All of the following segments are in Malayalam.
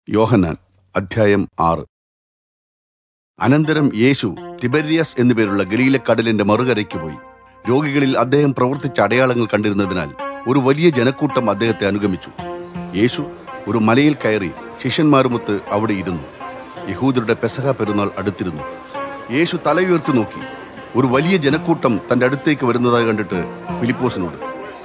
യോഹന്നാൻ അധ്യായം 6. അനന്തരം യേശു തിബര്യാസ് എന്നുപേരുള്ള ഗലീലക്കടലിന്റെ മറുകരയ്ക്ക് പോയി. രോഗികളിൽ അദ്ദേഹം പ്രവർത്തിച്ച അടയാളങ്ങൾ കണ്ടിരുന്നതിനാൽ ഒരു വലിയ ജനക്കൂട്ടം അദ്ദേഹത്തെ അനുഗമിച്ചു. യേശു ഒരു മലയിൽ കയറി ശിഷ്യന്മാരുമൊത്ത് അവിടെ ഇരുന്നു. യഹൂദരുടെ പെസഹ പെരുന്നാൾ അടുത്തിരുന്നു. യേശു തലയുയർത്തി നോക്കി. ഒരു വലിയ ജനക്കൂട്ടം തന്റെ അടുത്തേക്ക് വരുന്നതായി കണ്ടിട്ട് ഫിലിപ്പോസിനോട്,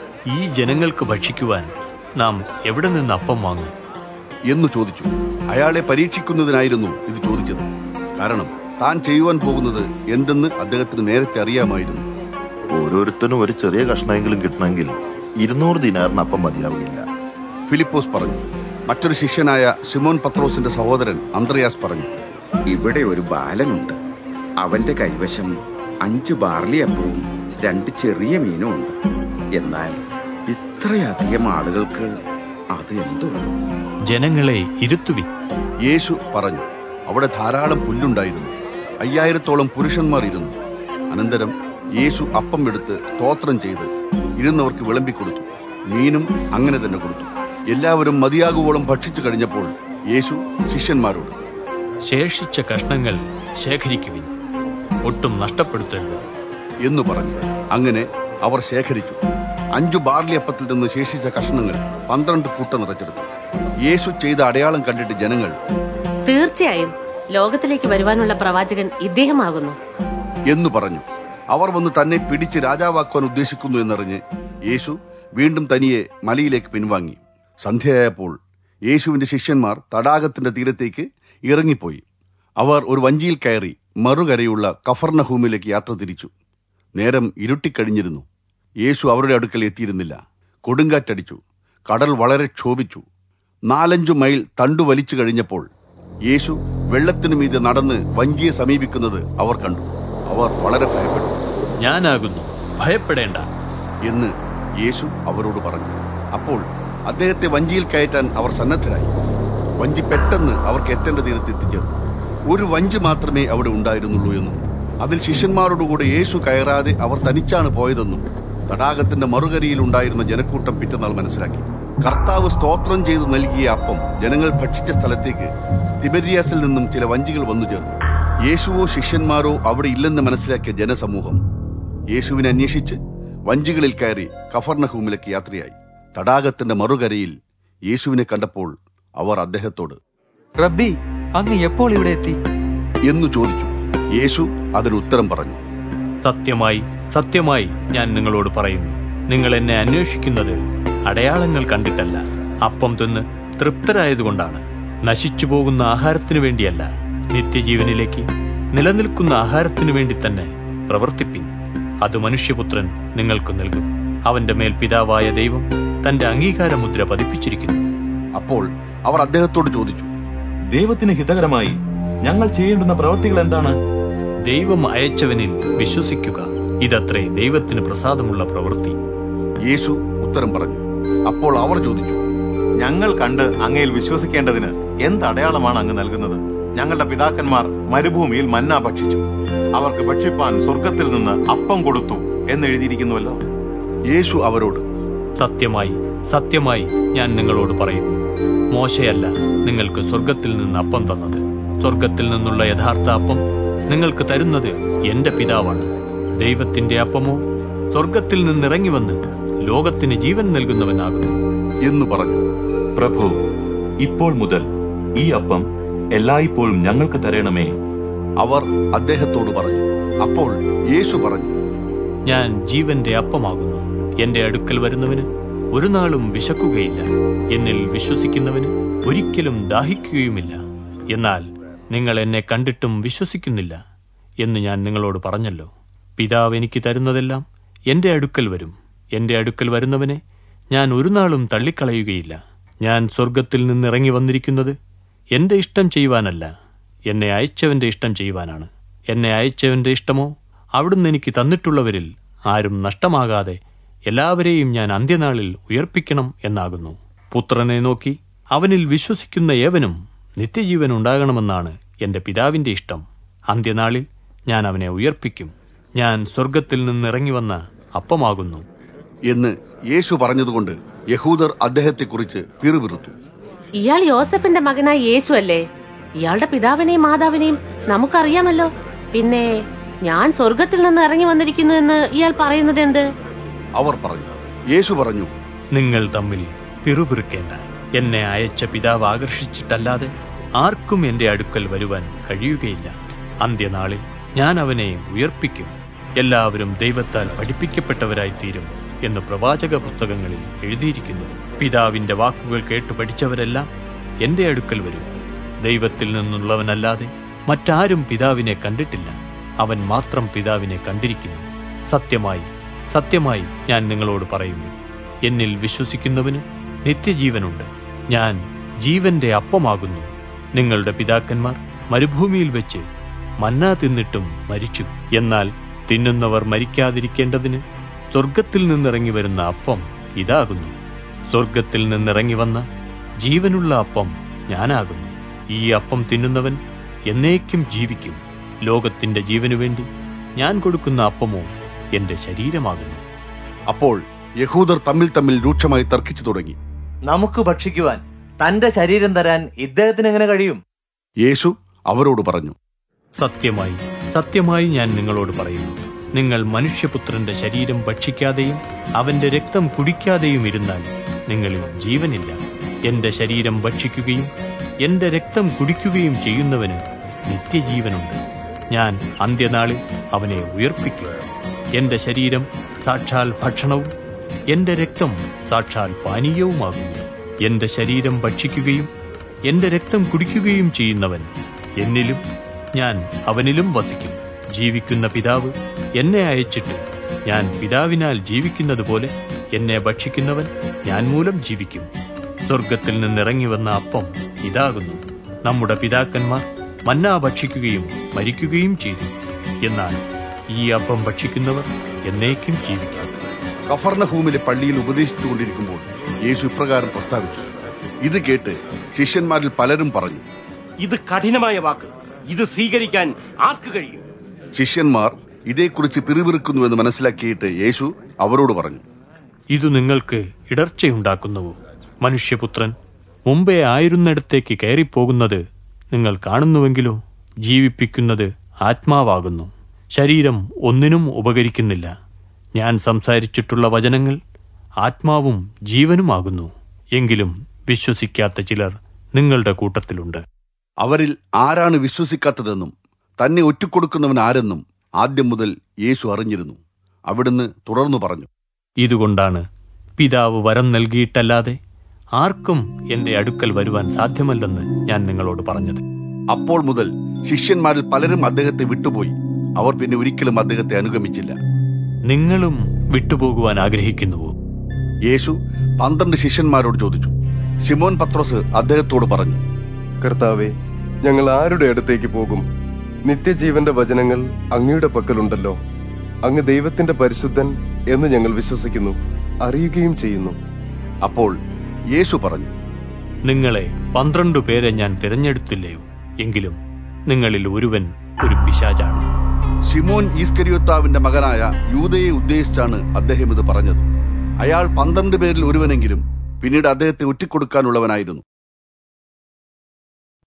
ഈ ജനങ്ങൾക്ക് ഭക്ഷിക്കുവാൻ നാം എവിടെ നിന്ന് അപ്പം വാങ്ങും എന്ന് ചോദിച്ചു. അയാളെ പരീക്ഷിക്കുന്നതിനായിരുന്നു ഇത് ചോദിച്ചത്. കാരണം താൻ ചെയ്യുവാൻ പോകുന്നത് എന്തെന്ന് അദ്ദേഹത്തിന് നേരത്തെ അറിയാമായിരുന്നു. ഓരോരുത്തരും ഒരു ചെറിയ കഷ്ണമെങ്കിലും കിട്ടണമെങ്കിൽ 200 ദിനാറിന് അപ്പം മതിയാവുകയില്ല, ഫിലിപ്പോസ് പറഞ്ഞു. മറ്റൊരു ശിഷ്യനായ ശിമോൻ പത്രോസിന്റെ സഹോദരൻ അന്ത്രയാസ് പറഞ്ഞു, ഇവിടെ ഒരു ബാലനുണ്ട്. അവന്റെ കൈവശം 5 ബാർലി അപ്പവും 2 ചെറിയ മീനും ഉണ്ട്. എന്നാൽ ഇത്രയധികം ആളുകൾക്ക് അത് എന്തുള്ളൂ? ജനങ്ങളെ ഇരുത്തുവിൻ. യേശു പറഞ്ഞു. അവിടെ ധാരാളം പുല്ലുണ്ടായിരുന്നു. 5000-ഓളം പുരുഷന്മാർ ഇരുന്നു. അനന്തരം യേശു അപ്പം എടുത്ത് സ്തോത്രം ചെയ്ത് ഇരുന്നവർക്ക് വിളമ്പിക്കൊടുത്തു. മീനും അങ്ങനെ തന്നെ കൊടുത്തു. എല്ലാവരും മതിയാകുവോളം ഭക്ഷിച്ചു കഴിഞ്ഞപ്പോൾ യേശു ശിഷ്യന്മാരോട്, ശേഷിച്ച കഷ്ണങ്ങൾ ശേഖരിക്കുവിൻ, ഒട്ടും നഷ്ടപ്പെടുത്തരുത് എന്നു പറഞ്ഞു. അങ്ങനെ അവർ ശേഖരിച്ചു. 5 ബാർലി അപ്പത്തിൽ നിന്ന് ശേഷിച്ച കഷ്ണങ്ങൾ 12 കൂട്ട നിറച്ചെടുത്തു. യേശു ചെയ്ത അടയാളം കണ്ടിട്ട് ജനങ്ങൾ, തീർച്ചയായും ലോകത്തിലേക്ക് വരുവാനുള്ള പ്രവാചകൻ ഇദ്ദേഹമാകുന്നു എന്നു പറഞ്ഞു. അവർ വന്ന് തന്നെ പിടിച്ച് രാജാവാക്കുവാൻ ഉദ്ദേശിക്കുന്നു എന്നറിഞ്ഞ് യേശു വീണ്ടും തനിയെ മലയിലേക്ക് പിൻവാങ്ങി. സന്ധ്യയായപ്പോൾ യേശുവിന്റെ ശിഷ്യന്മാർ തടാകത്തിന്റെ തീരത്തേക്ക് ഇറങ്ങിപ്പോയി. അവർ ഒരു വഞ്ചിയിൽ കയറി മറുകരയുള്ള കഫർനഹൂമിലേക്ക് യാത്ര തിരിച്ചു. നേരം ഇരുട്ടിക്കഴിഞ്ഞിരുന്നു. യേശു അവരുടെ അടുക്കൽ എത്തിയിരുന്നില്ല. കൊടുങ്കാറ്റടിച്ചു. കടൽ വളരെ ക്ഷോഭിച്ചു. 4-5 മൈൽ തണ്ടു വലിച്ചു കഴിഞ്ഞപ്പോൾ യേശു വെള്ളത്തിനു മീതെ നടന്ന് വഞ്ചിയെ സമീപിക്കുന്നത് അവർ കണ്ടു. അവർ വളരെ ഭയപ്പെട്ടു. ഞാനാകുന്നു, ഭയപ്പെടേണ്ട എന്ന് യേശു അവരോട് പറഞ്ഞു. അപ്പോൾ അദ്ദേഹത്തെ വഞ്ചിയിൽ കയറ്റാൻ അവർ സന്നദ്ധരായി. വഞ്ചി പെട്ടെന്ന് അവർക്ക് എത്തേണ്ട തീരത്ത് എത്തിച്ചേർന്നു. ഒരു വഞ്ചി മാത്രമേ അവിടെ ഉണ്ടായിരുന്നുള്ളൂ എന്നും അതിൽ ശിഷ്യന്മാരോടുകൂടെ യേശു കയറാതെ അവർ തനിച്ചാണ് പോയതെന്നും തടാകത്തിന്റെ മറുകരയിൽ ഉണ്ടായിരുന്ന ജനക്കൂട്ടം പിറ്റന്നാൾ മനസ്സിലാക്കി. കർത്താവ് സ്തോത്രം ചെയ്ത് നൽകിയ അപ്പം ജനങ്ങൾ ഭക്ഷിച്ച സ്ഥലത്തേക്ക് തിബര്യാസിൽ നിന്നും ചില വഞ്ചികൾ വന്നു ചേർന്നു. യേശുവോ ശിഷ്യന്മാരോ അവിടെ ഇല്ലെന്ന് മനസ്സിലാക്കിയ ജനസമൂഹം യേശുവിനെ അന്വേഷിച്ച് വഞ്ചികളിൽ കയറി കഫർനഹൂമിലേക്ക് യാത്രയായി. തടാകത്തിന്റെ മറുകരയിൽ യേശുവിനെ കണ്ടപ്പോൾ അവർ അദ്ദേഹത്തോട്, റബ്ബി, അങ്ങ് എപ്പോൾ ഇവിടെ എത്തി എന്നു ചോദിച്ചു. യേശു അതിന് ഉത്തരം പറഞ്ഞു, സത്യമായി സത്യമായി ഞാൻ നിങ്ങളോട് പറയുന്നു, നിങ്ങൾ എന്നെ അന്വേഷിക്കുന്നത് അടയാളങ്ങൾ കണ്ടിട്ടല്ല, അപ്പം തിന്ന് തൃപ്തരായതുകൊണ്ടാണ്. നശിച്ചു പോകുന്ന ആഹാരത്തിനു വേണ്ടിയല്ല, നിത്യജീവനിലേക്ക് നിലനിൽക്കുന്ന ആഹാരത്തിനു വേണ്ടി തന്നെ പ്രവർത്തിപ്പിൻ. അത് മനുഷ്യപുത്രൻ നിങ്ങൾക്ക് നൽകും. അവന്റെ മേൽ പിതാവായ ദൈവം തന്റെ അംഗീകാരമുദ്ര പതിപ്പിച്ചിരിക്കുന്നു. അപ്പോൾ അവർ അദ്ദേഹത്തോട് ചോദിച്ചു, ദൈവത്തിന് ഹിതകരമായി ഞങ്ങൾ ചെയ്യേണ്ടുന്ന പ്രവൃത്തികൾ എന്താണ്? ദൈവം അയച്ചവനിൽ വിശ്വസിക്കുക, ഇതത്രേ ദൈവത്തിന് പ്രസാദമുള്ള പ്രവൃത്തി. യേശു ഉത്തരം പറഞ്ഞു. അപ്പോൾ അവർ ചോദിച്ചു, ഞങ്ങൾ കണ്ട് അങ്ങയിൽ വിശ്വസിക്കേണ്ടതിന് എന്ത് അടയാളമാണ് അങ്ങ് നൽകുന്നത്? ഞങ്ങളുടെ പിതാക്കന്മാർ മരുഭൂമിയിൽ മന്ന ഭക്ഷിച്ചു, അവർക്ക് ഭക്ഷിപ്പാൻ സ്വർഗത്തിൽ നിന്ന് അപ്പം കൊടുത്തു എന്നെഴുതിയിരിക്കുന്നുവല്ലോ. യേശു അവരോട്, സത്യമായി സത്യമായി ഞാൻ നിങ്ങളോട് പറയുന്നു, മോശയല്ല നിങ്ങൾക്ക് സ്വർഗത്തിൽ നിന്ന് അപ്പം തന്നത്. സ്വർഗത്തിൽ നിന്നുള്ള യഥാർത്ഥ അപ്പം നിങ്ങൾക്ക് തരുന്നത് എന്റെ പിതാവാണ്. ദൈവത്തിന്റെ അപ്പമോ സ്വർഗത്തിൽ നിന്നിറങ്ങി വന്ന് ലോകത്തിന് ജീവൻ നൽകുന്നവനാകുന്നു എന്നു പറഞ്ഞു. പ്രഭു, ഇപ്പോൾ മുതൽ ഈ അപ്പം എല്ലായ്പ്പോഴും ഞങ്ങൾക്ക് തരണമേ. അവർ അദ്ദേഹത്തോട് പറഞ്ഞു. അപ്പോൾ യേശു പറഞ്ഞു, ഞാൻ ജീവന്റെ അപ്പമാകുന്നു. എന്റെ അടുക്കൽ വരുന്നവന് ഒരു നാളും വിശക്കുകയില്ല. എന്നിൽ വിശ്വസിക്കുന്നവന് ഒരിക്കലും ദാഹിക്കുകയുമില്ല. എന്നാൽ നിങ്ങൾ എന്നെ കണ്ടിട്ടും വിശ്വസിക്കുന്നില്ല എന്ന് ഞാൻ നിങ്ങളോട് പറഞ്ഞല്ലോ. പിതാവ് എനിക്ക് തരുന്നതെല്ലാം എന്റെ അടുക്കൽ വരും. എന്റെ അടുക്കൽ വരുന്നവനെ ഞാൻ ഒരു നാളും തള്ളിക്കളയുകയില്ല. ഞാൻ സ്വർഗത്തിൽ നിന്നിറങ്ങി വന്നിരിക്കുന്നത് എന്റെ ഇഷ്ടം ചെയ്യുവാനല്ല, എന്നെ അയച്ചവന്റെ ഇഷ്ടം ചെയ്യുവാനാണ്. എന്നെ അയച്ചവന്റെ ഇഷ്ടമോ അവിടുന്ന് എനിക്ക് തന്നിട്ടുള്ളവരിൽ ആരും നഷ്ടമാകാതെ എല്ലാവരെയും ഞാൻ അന്ത്യനാളിൽ ഉയർപ്പിക്കണം എന്നാകുന്നു. പുത്രനെ നോക്കി അവനിൽ വിശ്വസിക്കുന്ന ഏവനും നിത്യജീവൻ ഉണ്ടാകണമെന്നാണ് എന്റെ പിതാവിന്റെ ഇഷ്ടം. അന്ത്യനാളിൽ ഞാൻ അവനെ ഉയർപ്പിക്കും. ഞാൻ സ്വർഗത്തിൽ നിന്നിറങ്ങി വന്ന അപ്പമാകുന്നു എന്ന് യേശു പറഞ്ഞതുകൊണ്ട് യഹൂദർ അദ്ദേഹത്തെക്കുറിച്ച് പിറുപിറുത്തു. ഇയാൾ യോസഫിന്റെ മകനായ യേശു അല്ലേ? ഇയാളുടെ പിതാവിനെയും മാതാവിനെയും നമുക്കറിയാമല്ലോ. പിന്നെ ഞാൻ സ്വർഗത്തിൽ നിന്ന് ഇറങ്ങി വന്നിരിക്കുന്നു എന്ന് ഇയാൾ പറയുന്നത് എന്ത്? അവർ പറഞ്ഞു. യേശു പറഞ്ഞു, നിങ്ങൾ തമ്മിൽ പിറുപിറുക്കേണ്ട. എന്നെ അയച്ച പിതാവ് ആകർഷിച്ചിട്ടല്ലാതെ ആർക്കും എന്റെ അടുക്കൽ വരുവാൻ കഴിയുകയില്ല. അന്ത്യനാളിൽ ഞാൻ അവനെ ഉയർപ്പിക്കും. എല്ലാവരും ദൈവത്താൽ പഠിപ്പിക്കപ്പെട്ടവരായി തീരും എന്ന് പ്രവാചക പുസ്തകങ്ങളിൽ എഴുതിയിരിക്കുന്നു. പിതാവിന്റെ വാക്കുകൾ കേട്ടു പഠിച്ചവരെല്ലാം എന്റെ അടുക്കൽ വരും. ദൈവത്തിൽ നിന്നുള്ളവനല്ലാതെ മറ്റാരും പിതാവിനെ കണ്ടിട്ടില്ല. അവൻ മാത്രം പിതാവിനെ കണ്ടിരിക്കുന്നു. സത്യമായി സത്യമായി ഞാൻ നിങ്ങളോട് പറയുന്നു, എന്നിൽ വിശ്വസിക്കുന്നവന് നിത്യജീവനുണ്ട്. ഞാൻ ജീവന്റെ അപ്പമാകുന്നു. നിങ്ങളുടെ പിതാക്കന്മാർ മരുഭൂമിയിൽ വെച്ച് മന്ന തിന്നിട്ടും മരിച്ചു. എന്നാൽ തിന്നുന്നവർ മരിക്കാതിരിക്കേണ്ടതിന് സ്വർഗത്തിൽ നിന്നിറങ്ങി വരുന്ന അപ്പം ഇതാകുന്നു. സ്വർഗത്തിൽ നിന്നിറങ്ങി വന്ന ജീവനുള്ള അപ്പം ഞാനാകുന്നു. ഈ അപ്പം തിന്നുന്നവൻ എന്നേക്കും ജീവിക്കും. ലോകത്തിന്റെ ജീവനു വേണ്ടി ഞാൻ കൊടുക്കുന്ന അപ്പമോ എന്റെ ശരീരമാകുന്നു. അപ്പോൾ യഹൂദർ തമ്മിൽ രൂക്ഷമായി തർക്കിച്ചു തുടങ്ങി. നമുക്ക് ഭക്ഷിക്കുവാൻ തന്റെ ശരീരം തരാൻ ഇദ്ദേഹത്തിന് എങ്ങനെ കഴിയും? യേശു അവരോട് പറഞ്ഞു, സത്യമായി സത്യമായി ഞാൻ നിങ്ങളോട് പറയുന്നു, നിങ്ങൾ മനുഷ്യപുത്രന്റെ ശരീരം ഭക്ഷിക്കാതെയും അവന്റെ രക്തം കുടിക്കാതെയും ഇരുന്നാൽ നിങ്ങളിൽ ജീവനില്ല. എന്റെ ശരീരം ഭക്ഷിക്കുകയും എന്റെ രക്തം കുടിക്കുകയും ചെയ്യുന്നവന് നിത്യജീവനുണ്ട്. ഞാൻ അന്ത്യനാളിൽ അവനെ ഉയർപ്പിക്കും. എന്റെ ശരീരം സാക്ഷാൽ ഭക്ഷണവും എന്റെ രക്തം സാക്ഷാൽ പാനീയവുമാകുന്നു. എന്റെ ശരീരം ഭക്ഷിക്കുകയും എന്റെ രക്തം കുടിക്കുകയും ചെയ്യുന്നവൻ എന്നിലും ഞാൻ അവനിലും വസിക്കും. ജീവിക്കുന്ന പിതാവ് എന്നെ അയച്ചിട്ട് ഞാൻ പിതാവിനാൽ ജീവിക്കുന്നത് പോലെ എന്നെ ഭക്ഷിക്കുന്നവൻ ഞാൻ മൂലം ജീവിക്കും. സ്വർഗത്തിൽ നിന്നിറങ്ങി വന്ന അപ്പം ഇതാകുന്നു. നമ്മുടെ പിതാക്കന്മാർ മന്ന ഭക്ഷിക്കുകയും മരിക്കുകയും ചെയ്തു. എന്നാൽ ഈ അപ്പം ഭക്ഷിക്കുന്നവർ എന്നേക്കും ജീവിക്കും. കഫർന്നഹൂമിലെ പള്ളിയിൽ ഉപദേശിച്ചുകൊണ്ടിരിക്കുമ്പോൾ യേശു ഇപ്രകാരം പ്രസ്താവിച്ചു. ഇത് കേട്ട് ശിഷ്യന്മാരിൽ പലരും പറഞ്ഞു, ഇത് കഠിനമായ വാക്ക്, ഇത് സ്വീകരിക്കാൻ ആർക്ക് കഴിയും? ശിഷ്യന്മാർ ഇതേക്കുറിച്ച് പിറുപിറുക്കുന്നുവെന്ന് മനസ്സിലാക്കിയിട്ട് യേശു അവരോട് പറഞ്ഞു, ഇത് നിങ്ങൾക്ക് ഇടർച്ചയുണ്ടാക്കുന്നുവോ? മനുഷ്യപുത്രൻ മുമ്പേ ആയിരുന്നിടത്തേക്ക് കയറിപ്പോകുന്നത് നിങ്ങൾ കാണുന്നുവെങ്കിലോ? ജീവിപ്പിക്കുന്നത് ആത്മാവാകുന്നു, ശരീരം ഒന്നിനും ഉപകരിക്കുന്നില്ല. ഞാൻ സംസാരിച്ചിട്ടുള്ള വചനങ്ങൾ ആത്മാവും ജീവനുമാകുന്നു. എങ്കിലും വിശ്വസിക്കാത്ത ചിലർ നിങ്ങളുടെ കൂട്ടത്തിലുണ്ട്. അവരിൽ ആരാണ് വിശ്വസിക്കാത്തതെന്നും തന്നെ ഒറ്റിക്കൊടുക്കുന്നവൻ ആരെന്നും ആദ്യം മുതൽ യേശു അറിഞ്ഞിരുന്നു. അവിടുന്ന് തുടർന്നു പറഞ്ഞു, ഇതുകൊണ്ടാണ് പിതാവ് വരം നൽകിയിട്ടല്ലാതെ ആർക്കും എന്റെ അടുക്കൽ വരുവാൻ സാധ്യമല്ലെന്ന് ഞാൻ നിങ്ങളോട് പറഞ്ഞത്. അപ്പോൾ മുതൽ ശിഷ്യന്മാരിൽ പലരും അദ്ദേഹത്തെ വിട്ടുപോയി. അവർ പിന്നെ ഒരിക്കലും അദ്ദേഹത്തെ അനുഗമിച്ചില്ല. നിങ്ങളും വിട്ടുപോകുവാൻ ആഗ്രഹിക്കുന്നുവോ? യേശു 12 ശിഷ്യന്മാരോട് ചോദിച്ചു. ശിമോൻ പത്രോസ് അദ്ദേഹത്തോട് പറഞ്ഞു, കർത്താവേ, ഞങ്ങൾ ആരുടെ അടുത്തേക്ക് പോകും? നിത്യജീവന്റെ വചനങ്ങൾ അങ്ങയുടെ പക്കലുണ്ടല്ലോ. അങ്ങ് ദൈവത്തിന്റെ പരിശുദ്ധൻ എന്ന് ഞങ്ങൾ വിശ്വസിക്കുന്നു, അറിയുകയും ചെയ്യുന്നു. അപ്പോൾ യേശു പറഞ്ഞു, നിങ്ങളെ 12 പേരെ ഞാൻ തിരഞ്ഞെടുത്തില്ലയോ? എങ്കിലും നിങ്ങളിൽ ഒരുവൻ ഒരു പിശാചാണ്. ശിമോൻ ഈസ്കരിയോത്താവിന്റെ മകനായ യൂദയെ ഉദ്ദേശിച്ചാണ് അദ്ദേഹം ഇത് പറഞ്ഞത്. അയാൾ 12 പേരിൽ ഒരുവനെങ്കിലും പിന്നീട് അദ്ദേഹത്തെ ഒറ്റിക്കൊടുക്കാനുള്ളവനായിരുന്നു.